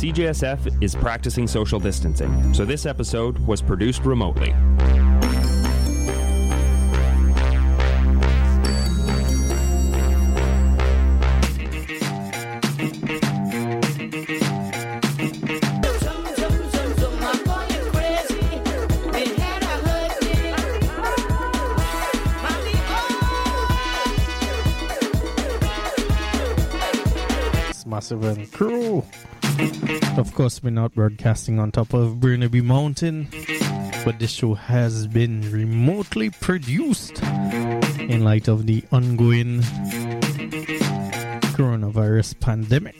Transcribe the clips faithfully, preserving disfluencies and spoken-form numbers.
C J S F is practicing social distancing, so this episode was produced remotely. Massive and crew. Of course, we're not broadcasting on top of Burnaby Mountain, but this show has been remotely produced in light of the ongoing coronavirus pandemic.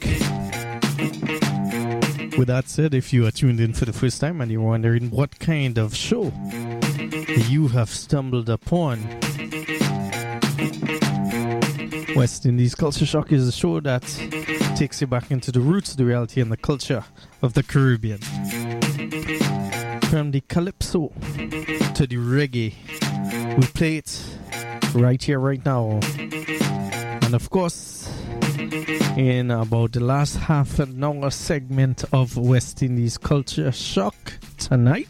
With that said, if you are tuned in for the first time and you're wondering what kind of show you have stumbled upon, West Indies Culture Shock is a show that takes you back into the roots, the reality, and the culture of the Caribbean. From the calypso to the reggae, we play it right here, right now. And of course, in about the last half an hour segment of West Indies Culture Shock tonight,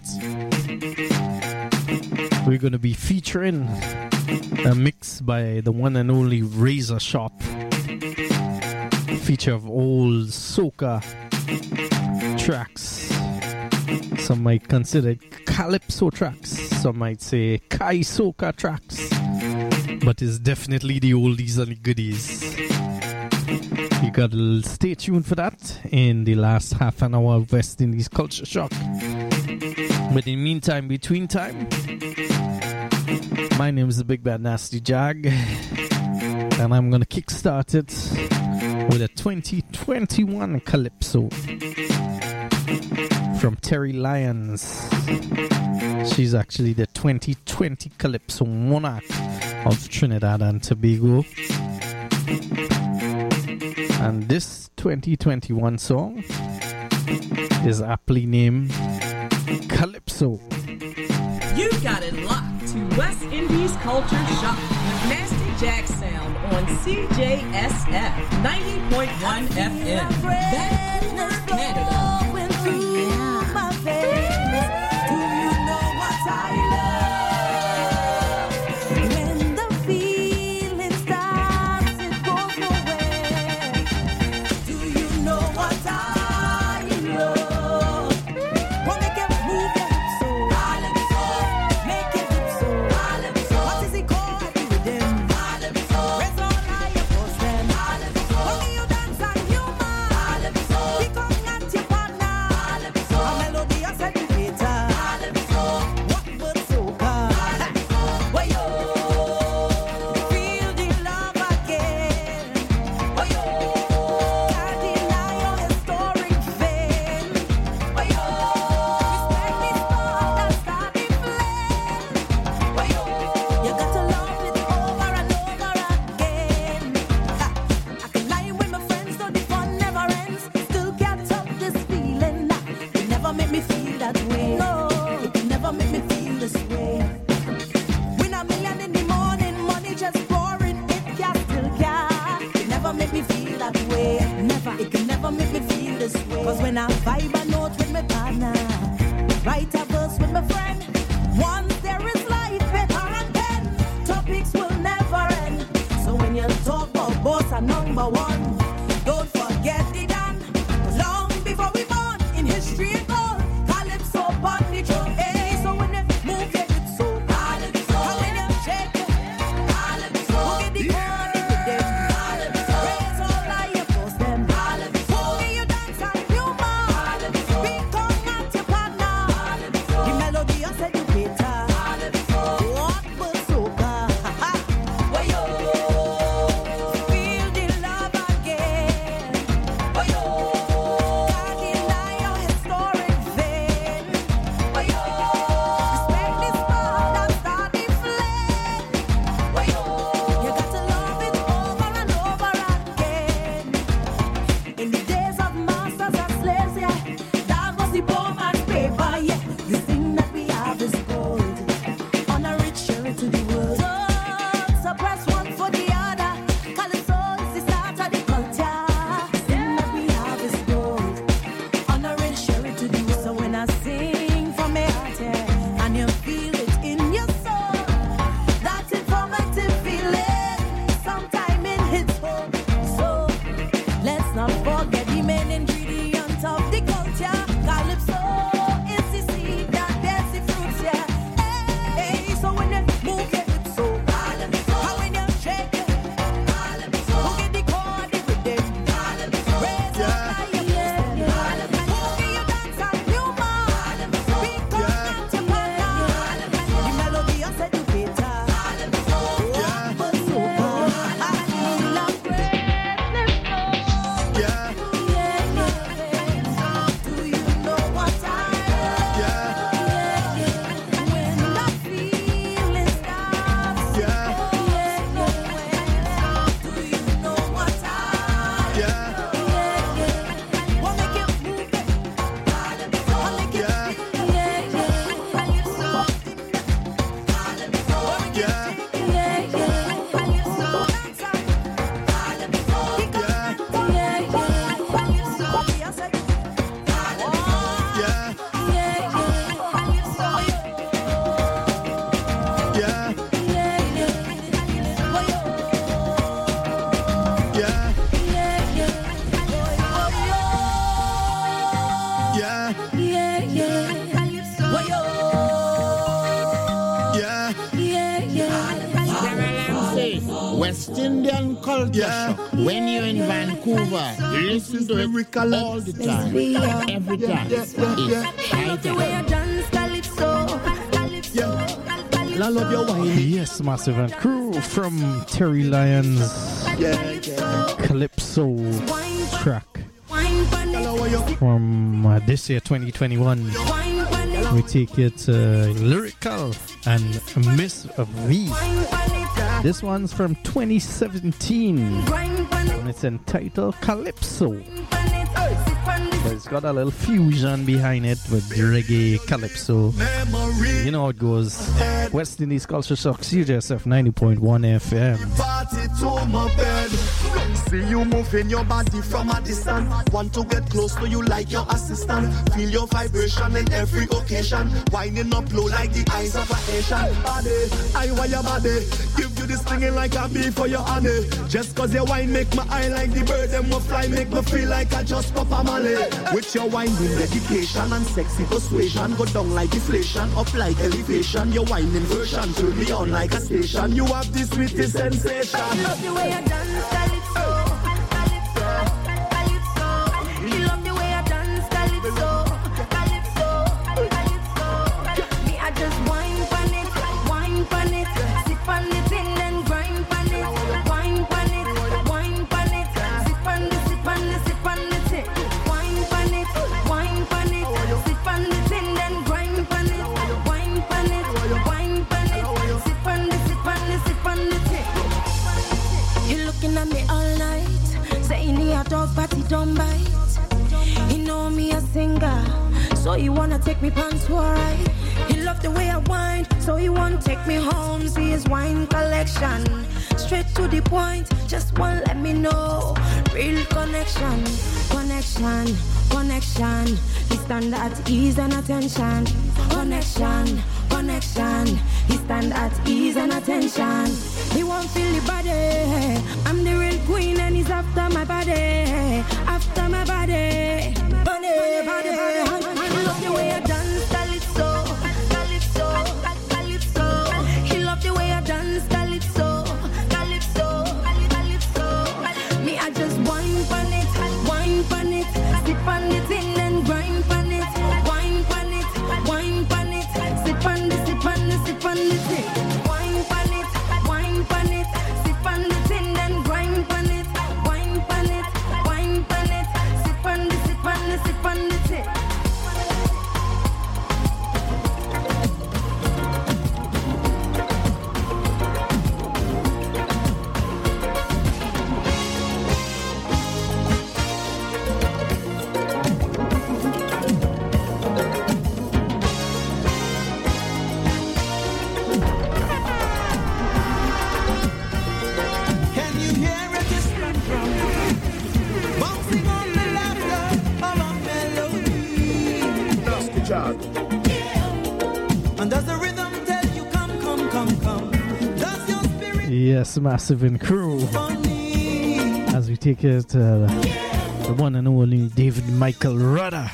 we're going to be featuring a mix by the one and only Razor Shop. Feature of old soca tracks. Some might consider it calypso tracks. Some might say Kai soca tracks. But it's definitely the oldies and the goodies. You gotta stay tuned for that in the last half an hour of West Indies Culture Shock. But in the meantime, between time, my name is the Big Bad Nasty Jag, and I'm gonna kickstart it with a twenty twenty-one Calypso from Terry Lyons. She's actually the twenty twenty Calypso monarch of Trinidad and Tobago. And this twenty twenty-one song is aptly named Calypso. You got it locked to West Indies Culture Shock with Nasty Jag Sound on C J S F ninety point one F M, Vancouver, Canada. Feel the love again. culture Yeah. shock. When you're in Vancouver, listen to it all the time. Every time. It's high time. I love your wine. Yes, Massive and Crew from Terry Lyons Yeah, yeah. Calypso track Hello, you. from uh, this year, twenty twenty-one. We take it uh, lyrical and Miss V. This one's from twenty seventeen and it's entitled Calypso. But it's got a little fusion behind it with reggae calypso. Memory. You know how it goes. West Indies Culture Shock, C J S F ninety point one F M. Party to my bed. See you moving your body from a distance. Want to get close to you like your assistant. Feel your vibration in every occasion. Winding up low like the eyes of an Asian. Body, I want your body. Give you this singing like a bee for your honey. Just cause your wine make my eye like the bird. Them will fly, make me feel like I just pop a molly. With your winding dedication and sexy persuasion. Go down like deflation, up like elevation. Your winding version turn me on like a station. You have the sweetest sensation. I love the way I dance, calypso, calypso, calypso. You love the way I dance, calypso, calypso, calypso. Me, I just wine pon it, wine pon it, sip on it in and grind pon it, wine pon it, wine pon it, sip on the, sip on the, sip on the tip, wine pon it, wine pon it, sip on the tin and grind pon it, wine pon it, wine pon it, sip on the, sip on the, sip on the tip. You looking at me all night, saying he a dog but he don't bite. He know me a singer, so he wanna take me pants to a ride. He love the way I whine, so he won't take me home. See his wine collection, straight to the point, just one let me know. Real connection, connection, connection. He stand at ease and attention. Connection, connection. He stand at ease and attention. He won't feel the body. I'm the real queen and he's after my body. After my body. Body, body, body. He love the way I dance, calypso, calypso, calypso. He love the way I dance, calypso, calypso, calypso. Me, I just wine pon it, wine pon it, sip on it in and grind pon it, wine pon it, wine pon it, sip on the, sip on the, sip on the tip, wine pon it, wine pon it, sip on the tin and grind pon it, wine pon it, wine pon it, sip on the, sip on the, sip on the tip. Can you hear it distant from bouncing on the laughter of a melody? Nasty child. And does the rhythm tell you come, come, come, come? Does your spirit Yes, Massive and Crew. funny? As we take it, uh, the one and only David Michael Rudder.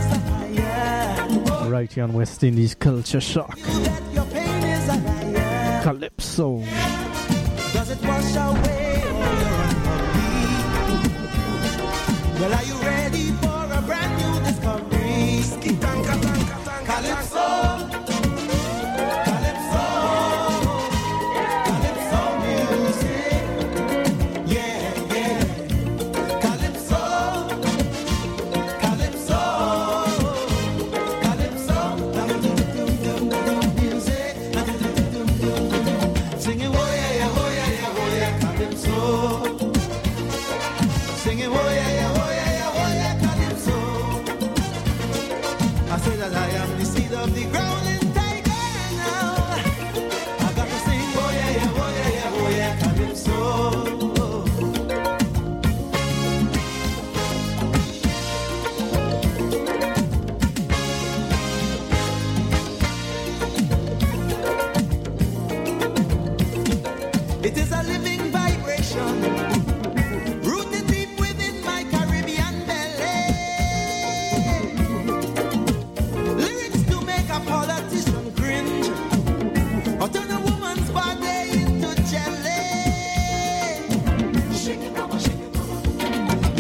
Right here on West Indies Culture Shock. That your pain is a liar. Calypso. Does it wash away all your unhappy? Well, are you ready for a brand new discovery? Calypso, Calypso, Calypso music. Yeah, yeah. Calypso, Calypso, Calypso. Music. Singing, oh yeah, yeah, oh yeah, yeah, oh yeah, Calypso. Singing, oh yeah, yeah, oh yeah, yeah,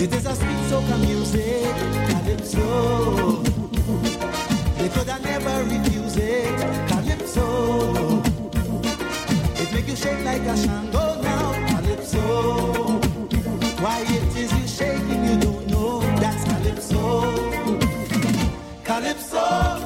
It is a sweet soca music, calypso. They could have never refuse it, calypso. It make you shake like a shango now, calypso. Why it is you shaking, you don't know, that's calypso. Calypso.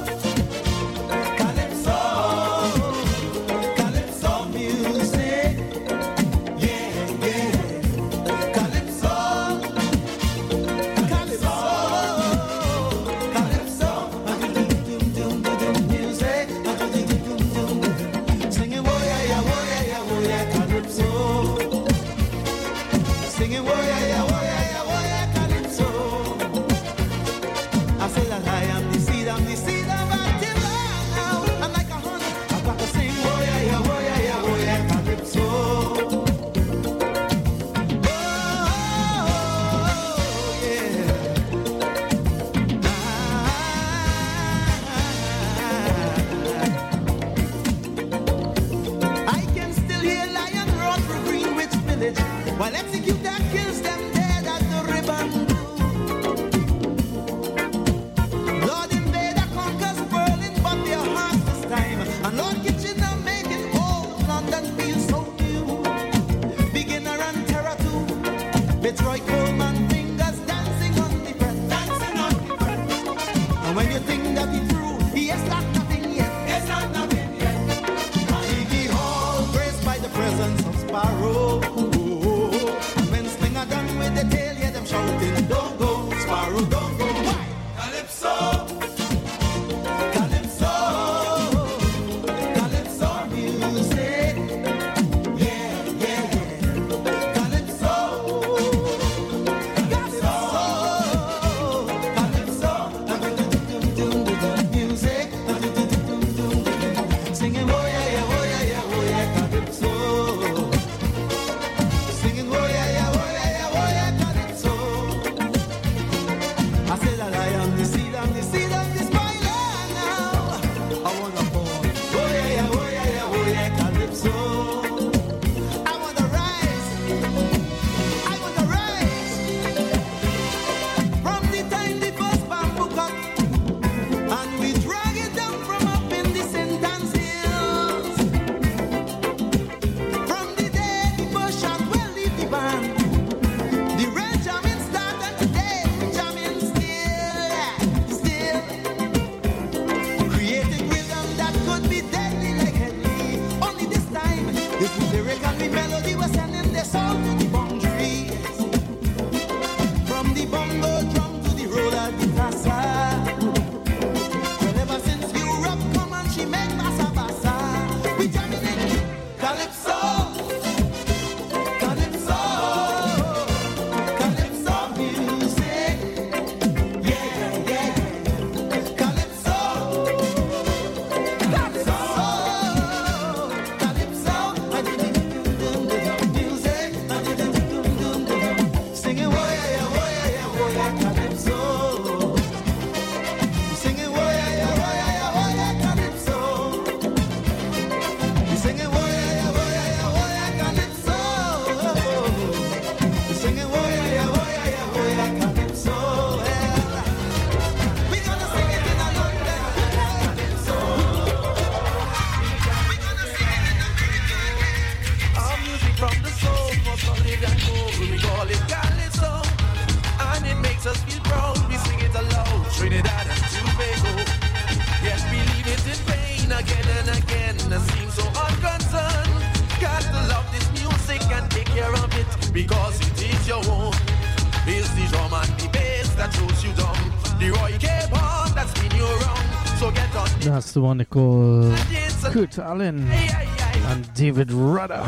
That's the one they call Kurt Allen and David Rudder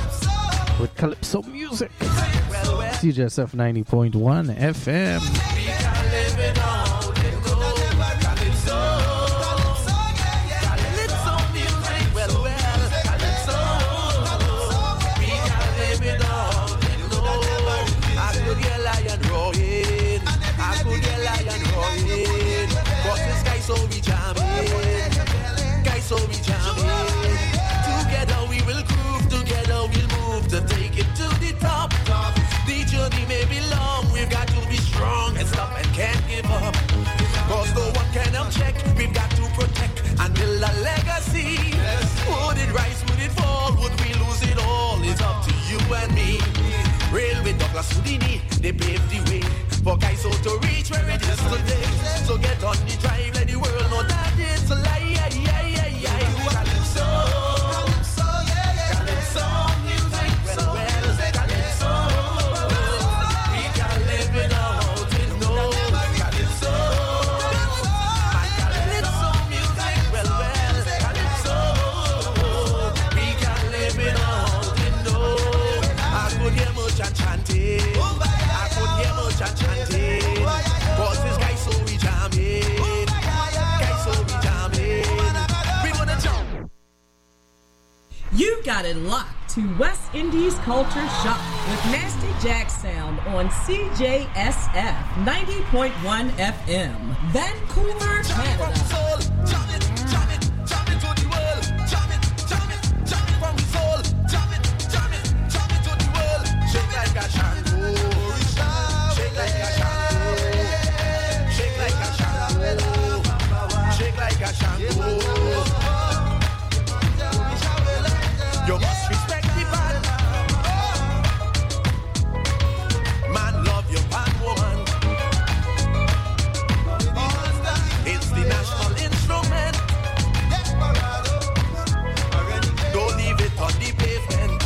with Calypso Music. C J S F ninety point one F M. To take it to the top. The journey may be long, we've got to Douglas Houdini, they paved the way for guys so to reach where it is today. So get on the drive, let the world know that it's a lie. Calypso, Calypso, yeah, yeah, Calypso music, well, well, Calypso. We can live it out in no Calypso. My Calypso music, well, well, Calypso. We can live it out in no. I could hear much and chanting. I could hear much and chanting. Cause this guy so we jamming. Guy so we jamming. We gonna jump. You got it locked to West Indies Culture Shock with Nasty Jack Sound on C J S F ninety point one F M, Vancouver, Canada. Jam it, jam it, jam it to the world. Jam it, jam it, jam it from the soul. Jam it, jam it, jam it to the world. Shake like a shampoo. Shake like a shampoo. Shake like a shampoo. Shake like a shampoo. You must respect the man. Man, love your man, woman. It's the national instrument. Don't leave it on the pavement.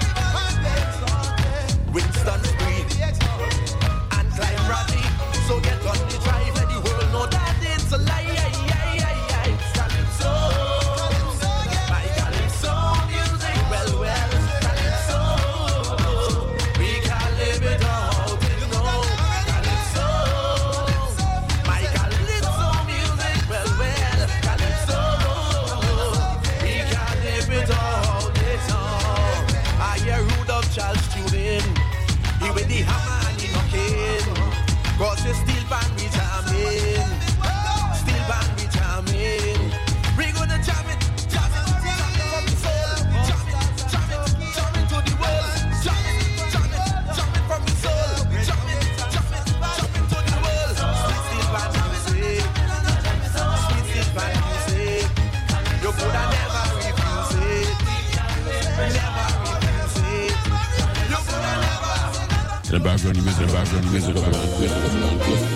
Winston Street and Clive Bradley. So get on the drive, let the world know that it's a lie. Calypso, my Calypso music, well, well, Calypso. We can live it out in no Calypso. My Calypso music, well, well, Calypso. We can live it out in no. I hear Rudolph Charles tuning. He with the hammer and the knocking. Cause the steel band we jamming. Steel band we jamming. We gonna jam it, jam it, jam it from the soul. Jam it, jam it, jam it to the world. Jam it, jam it, jam it from the soul. Jam it, jam it, jam it to the world. Sweet steel band music. Sweet steel band music. You coulda never refuse it. Never refuse it. You coulda never. The background music, the background music, the background music.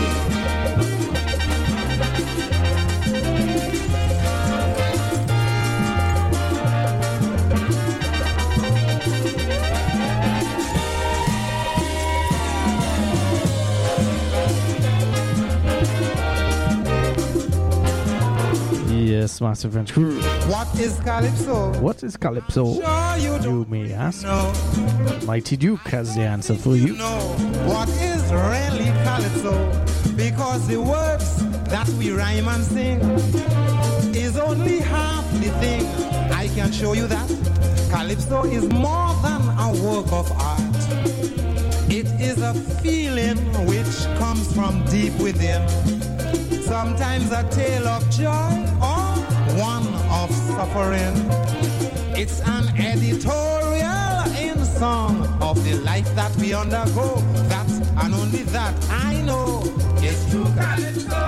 Yes, Master French crew. What is Calypso? What is Calypso? Sure you You don't may ask. know. Mighty Duke has the answer for you. know what is really Calypso, because the words that we rhyme and sing is only half the thing. I can show you that Calypso is more than a work of art. It is a feeling which comes from deep within. Sometimes a tale of joy or one of suffering. It's an editorial in song of the life that we undergo. That and only that I know is true Calypso.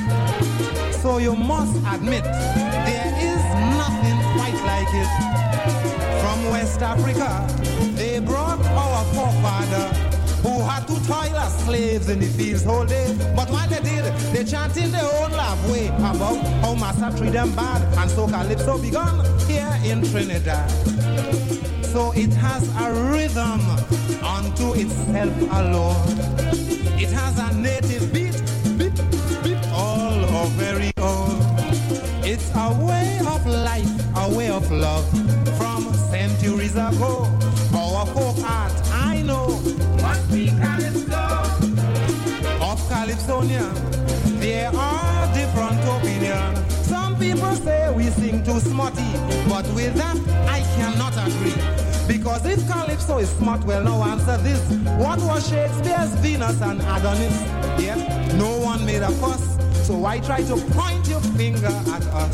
So you must admit there is nothing quite like it. From West Africa, they brought our forefather who had to toil as slaves in the fields whole day. But while they did, they chanted their own love way about how Master treat them bad. And so Calypso begun here in Trinidad. So it has a rhythm unto itself alone. It has a native beat, beat, beat, all our very own. It's a way of life, a way of love from centuries ago. Our folk art, I know, must be Calypso. Of Calypsonia, there are different opinions. Some people say we sing too smutty, but with that I cannot agree. Because if Calypso is smart, well, now answer this. What was Shakespeare's Venus and Adonis? Yet no one made a fuss, so why try to point your finger at us?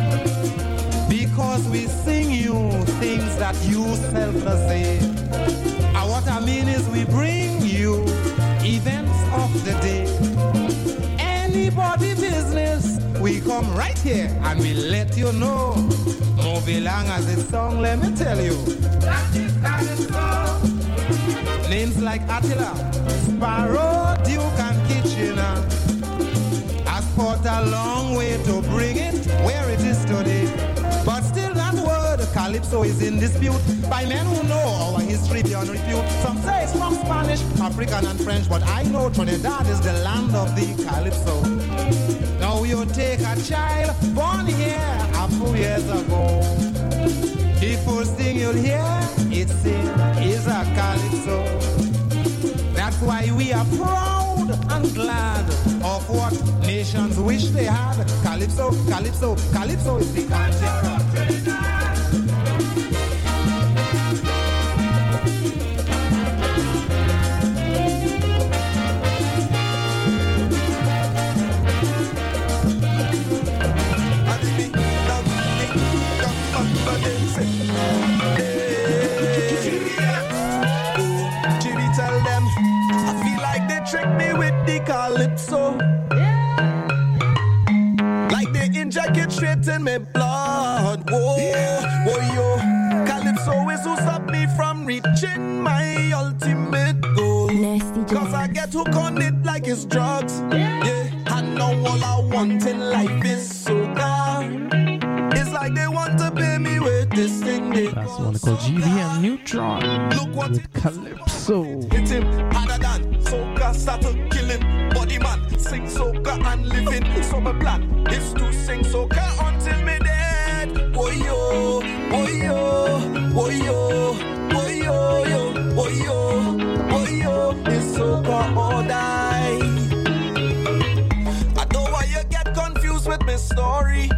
Because we sing you things that you seldom say. And what I mean is we bring you events of the day. Anybody business, we come right here and we let you know. Move along as a song, let me tell you. That is Calypso. Names like Attila, Sparrow, Duke and Kitchener has fought a long way to bring it where it is today. But still that word, Calypso, is in dispute by men who know our history beyond repute. Some say it's from Spanish, African and French, but I know Trinidad is the land of the Calypso. Now you take a child born here a few years ago. The first thing you'll hear it sing is a Calypso. That's why we are proud and glad of what nations wish they had. Calypso, Calypso, Calypso is the answer. Calypso, like they inject it straight in my blood. Whoa, whoa, yo. Calypso is who stopped me from reaching my ultimate goal. Cause I get hooked on it like it's drugs. Yeah, and now all I want in life is soca. It's like they want to pay me with this thing they That's the one called G B M Neutron. Look what with Calypso. Hit him harder than soca, start to kill him. Body man, sing soca and living. So my plan is to sing soca until me dead. Oh yo, oh yo, oh yo, oh yo, yo, oh yo, oh yo, it's soca or die. I know why you get confused with my story.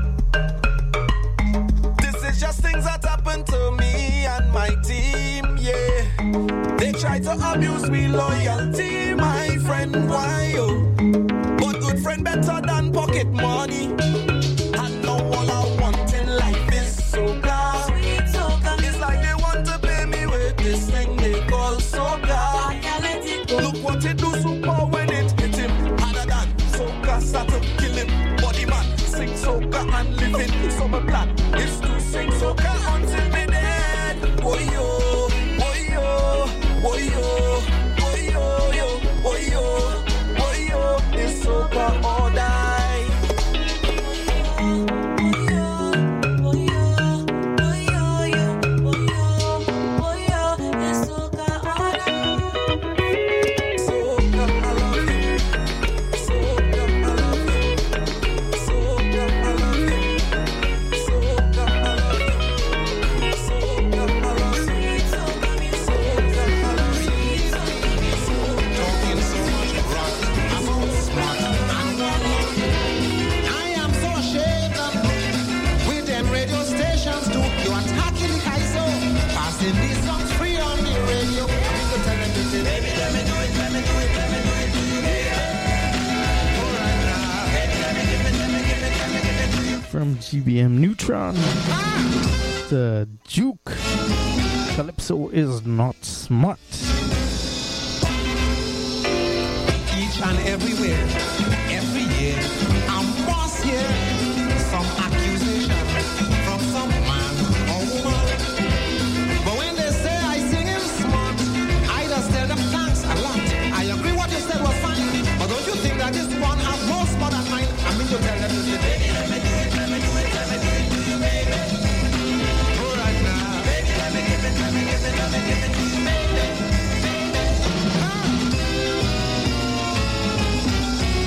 It's just things that happen to me and my team, yeah. They try to abuse me loyalty, my friend, why, oh. But good friend better than pocket money. And now all I want in life is soca. Sweet soca. It's like they want to pay me with this thing they call soca. Look what it do super when it hit him. Harder than soca, start to kill him. Body man, sing soca and live it. So my plan is to sing soca until me dead. Oh yo, oh yo, oh yo, oh yo, yo, oh yo, oh yo, it's soca or die. Oh yo, oh yo, oh yo, oh yo, it's soca or die. Soca, I love you. Soca, I love you. Soca, I love you. Soca, I love you. Soca, I love you. Soca, I love you. Talking so much rock, I'm so smart and well. I am so ashamed of with them radio stations too. You attacking the Kaiso, passing these songs free on the radio. I'm going to tell them this, baby, let me do it, let me do it, let me do it to you, baby. All right now, baby, let me give it, let me give it, let me give it to you. From G B M Neutron, the Duke. Calypso is not smart. Each and everywhere, every year, I must hear some accusation from some man or woman. But when they say I sing him smart, I just tell them thanks a lot. I agree what you said was fine, but don't you think that this one has more smart than mine? I mean to tell them to say, baby, let me do it, let me do it, let me do it to you, baby. All right now, baby, let me give it, let me give it, let me give it to you, baby. Ah.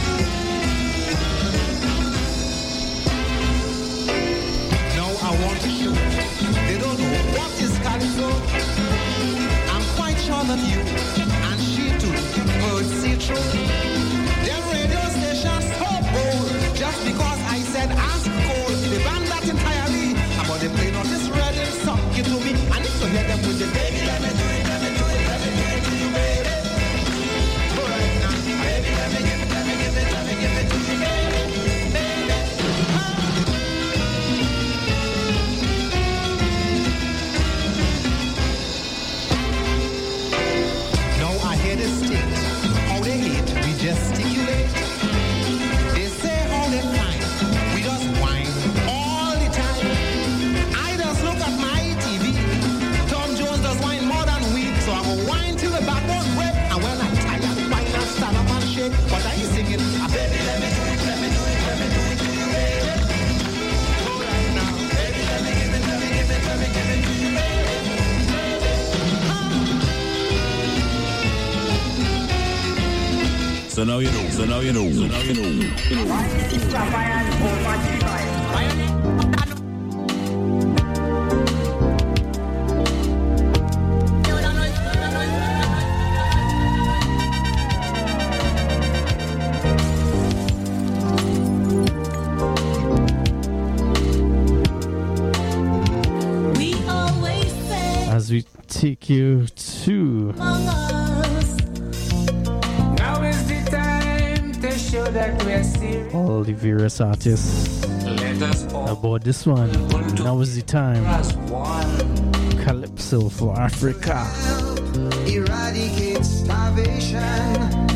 So now you know. So now you know. So now you know. You know. As we take you to now is the time to show that we're serious. all the various artists about this one. Now is the time. Calypso for Africa. Eradicate starvation.